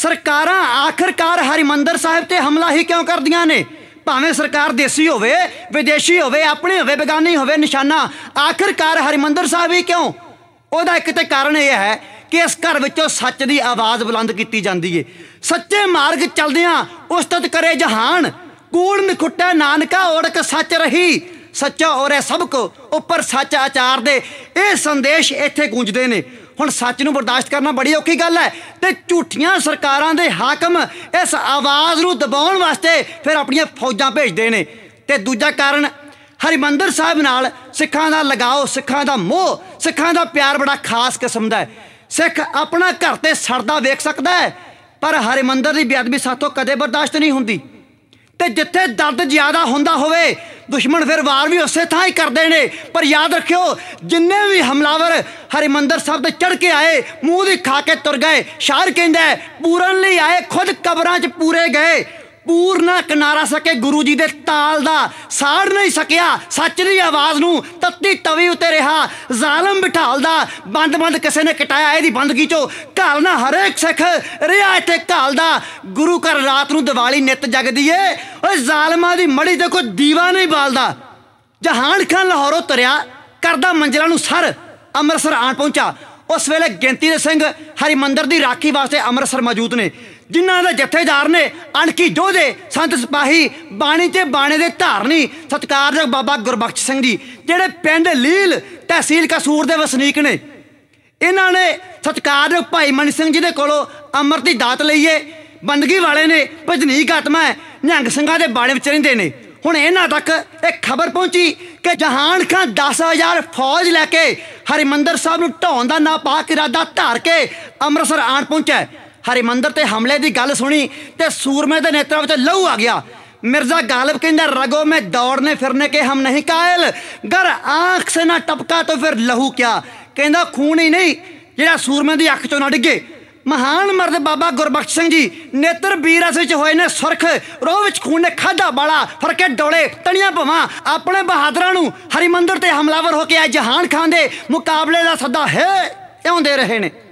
ਸਰਕਾਰਾਂ ਆਖਰਕਾਰ ਹਰਿਮੰਦਰ ਸਾਹਿਬ ਤੇ ਹਮਲਾ ਹੀ ਕਿਉਂ ਕਰਦੀਆਂ ਨੇ? ਭਾਵੇਂ ਸਰਕਾਰ ਦੇਸੀ ਹੋਵੇ, ਵਿਦੇਸ਼ੀ ਹੋਵੇ, ਆਪਣੀ ਹੋਵੇ, ਬੇਗਾਨੀ ਹੋਵੇ, ਨਿਸ਼ਾਨਾ ਆਖਰਕਾਰ ਹਰਿਮੰਦਰ ਸਾਹਿਬ ਹੀ ਕਿਉਂ? ਉਹਦਾ ਇੱਕ ਤੇ ਕਾਰਨ ਇਹ ਹੈ ਕਿ ਇਸ ਘਰ ਵਿੱਚੋਂ ਸੱਚ ਦੀ ਆਵਾਜ਼ ਬੁਲੰਦ ਕੀਤੀ ਜਾਂਦੀ ਏ। ਸੱਚੇ ਮਾਰਗ ਚਲਦਿਆਂ ਉਸਤਤ ਕਰੇ ਜਹਾਨ, ਕੂੜ ਨਿਖੁੱਟਾ ਨਾਨਕਾ ਓੜਕ ਸੱਚ ਰਹੀ, ਸੱਚਾ ਔਰੇ ਸਭ ਕੋ ਉੱਪਰ ਸੱਚ ਆਚਾਰ ਦੇ ਇਹ ਸੰਦੇਸ਼ ਇੱਥੇ ਗੂੰਜਦੇ ਨੇ। ਹੁਣ ਸੱਚ ਨੂੰ ਬਰਦਾਸ਼ਤ ਕਰਨਾ ਬੜੀ ਔਖੀ ਗੱਲ ਹੈ ਤੇ ਝੂਠੀਆਂ ਸਰਕਾਰਾਂ ਦੇ ਹਾਕਮ ਇਸ ਆਵਾਜ਼ ਨੂੰ ਦਬਾਉਣ ਵਾਸਤੇ ਫਿਰ ਆਪਣੀਆਂ ਫੌਜਾਂ ਭੇਜਦੇ ਨੇ। ਤੇ ਦੂਜਾ ਕਾਰਨ ਹਰਿਮੰਦਰ ਸਾਹਿਬ ਨਾਲ ਸਿੱਖਾਂ ਦਾ ਲਗਾਓ, ਸਿੱਖਾਂ ਦਾ ਮੋਹ, ਸਿੱਖਾਂ ਦਾ ਪਿਆਰ ਬੜਾ ਖਾਸ ਕਿਸਮ ਦਾ ਹੈ। ਸਿੱਖ ਆਪਣਾ ਘਰ ਤੇ ਸੜਦਾ ਵੇਖ ਸਕਦਾ ਹੈ ਪਰ ਹਰਿਮੰਦਰ ਦੀ ਬੇਅਦਬੀ ਸਾਥੋਂ ਕਦੇ ਬਰਦਾਸ਼ਤ ਨਹੀਂ ਹੁੰਦੀ। ਤੇ ਜਿੱਥੇ ਦਰਦ ਜ਼ਿਆਦਾ ਹੁੰਦਾ ਹੋਵੇ ਦੁਸ਼ਮਣ ਫਿਰ ਵਾਰ ਵੀ ਉਸੇ ਥਾਂ ਹੀ ਕਰਦੇ ਨੇ। ਪਰ ਯਾਦ ਰੱਖਿਓ, ਜਿੰਨੇ ਵੀ ਹਮਲਾਵਰ ਹਰਿਮੰਦਰ ਸਾਹਿਬ ਤੇ ਚੜ੍ਹ ਕੇ ਆਏ ਮੂੰਹ ਦੀ ਖਾ ਕੇ ਤੁਰ ਗਏ। ਸ਼ਾਇਰ ਕਹਿੰਦਾ ਪੂਰਨ ਲਈ ਆਏ ਖੁਦ ਕਬਰਾਂ 'ਚ ਪੂਰੇ ਗਏ, ਪੂਰ ਨਾ ਕਿਨਾਰਾ ਸਕੇ ਗੁਰੂ ਜੀ ਦੇ ਤਾਲ ਦਾ, ਸਾੜ ਨਹੀਂ ਸਕਿਆ ਸੱਚ ਦੀ ਆਵਾਜ਼ ਨੂੰ, ਤੱਤੀ ਤਵੀ ਉੱਤੇ ਰਿਹਾ ਜ਼ਾਲਮ ਬਿਠਾਲਦਾ, ਬੰਦ ਬੰਦ ਕਿਸੇ ਨੇ ਕਟਾਇਆ ਇਹਦੀ ਬੰਦਗੀ 'ਚੋਂ, ਘਾਲਣਾ ਹਰੇਕ ਸਿੱਖ ਰਿਹਾ ਇੱਥੇ ਘਾਲਦਾ, ਗੁਰੂ ਘਰ ਰਾਤ ਨੂੰ ਦੀਵਾਲੀ ਨਿੱਤ ਜਗਦੀ ਏ, ਓਏ ਜ਼ਾਲਮਾਂ ਦੀ ਮੜੀ ਦੇਖੋ ਦੀਵਾ ਨਹੀਂ ਬਾਲਦਾ। ਜਹਾਨ ਖਾਨ ਲਾਹੌਰੋਂ ਤੁਰਿਆ ਕਰਦਾ ਮੰਜ਼ਿਲਾਂ ਨੂੰ ਸਰ, ਅੰਮ੍ਰਿਤਸਰ ਆਣ ਪਹੁੰਚਾ। ਉਸ ਵੇਲੇ ਗਿਣਤੀ ਦੇ ਸਿੰਘ ਹਰਿਮੰਦਰ ਦੀ ਰਾਖੀ ਵਾਸਤੇ ਅੰਮ੍ਰਿਤਸਰ ਮੌਜੂਦ ਨੇ, ਜਿਨ੍ਹਾਂ ਦੇ ਜਥੇਦਾਰ ਨੇ ਅਣਖੀ ਯੋਧੇ, ਸੰਤ ਸਿਪਾਹੀ, ਬਾਣੀ ਤੇ ਬਾਣੇ ਦੇ ਧਾਰਨੀ ਸਤਿਕਾਰਯੋਗ ਬਾਬਾ ਗੁਰਬਖਸ਼ ਸਿੰਘ ਜੀ, ਜਿਹੜੇ ਪਿੰਡ ਲੀਲ ਤਹਿਸੀਲ ਕਸੂਰ ਦੇ ਵਸਨੀਕ ਨੇ। ਇਹਨਾਂ ਨੇ ਸਤਿਕਾਰਯੋਗ ਭਾਈ ਮਨੀ ਸਿੰਘ ਜੀ ਦੇ ਕੋਲੋਂ ਅੰਮ੍ਰਿਤ ਦੀ ਦਾਤ ਲਈਏ। ਬੰਦਗੀ ਵਾਲੇ ਨੇ, ਭਜਨੀਕ ਆਤਮਾ ਹੈ, ਨਿਹੰਗ ਸਿੰਘਾਂ ਦੇ ਬਾਣੇ ਵਿੱਚ ਰਹਿੰਦੇ ਨੇ। ਹੁਣ ਇਹਨਾਂ ਤੱਕ ਇਹ ਖਬਰ ਪਹੁੰਚੀ ਕਿ ਜਹਾਨ ਖਾਨ 10,000 ਫੌਜ ਲੈ ਕੇ ਹਰਿਮੰਦਰ ਸਾਹਿਬ ਨੂੰ ਢਾਉਣ ਦਾ ਨਾਪਾਕ ਇਰਾਦਾ ਧਾਰ ਕੇ ਅੰਮ੍ਰਿਤਸਰ ਆਣ ਪਹੁੰਚਿਆ। ਹਰਿਮੰਦਰ ਤੇ ਹਮਲੇ ਦੀ ਗੱਲ ਸੁਣੀ ਤੇ ਸੂਰਮੇ ਦੇ ਨੇਤਰਾਂ ਵਿੱਚ ਲਹੂ ਆ ਗਿਆ। मिर्जा गालिब कहता रगों में दौड़ने फिरने के हम नहीं कायल, गर आँख से ना टपका तो फिर लहू क्या। कहता खून ही नहीं जिहड़ा सूरमे की अख चों ना डिगे। महान मर्द बाबा गुरबख्श सिंह जी नेत्र बीरस विच होए ने सुरख, रोह विच खून ने खाधा बाला, फरके डोले तणियां भवां अपने बहादरां नूं हरिमंदर ते हमलावर होके आए जहान खान दे मुकाबले दा सद्दा है इउं दे रहे ने।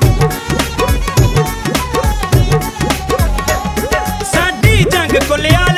गोलियां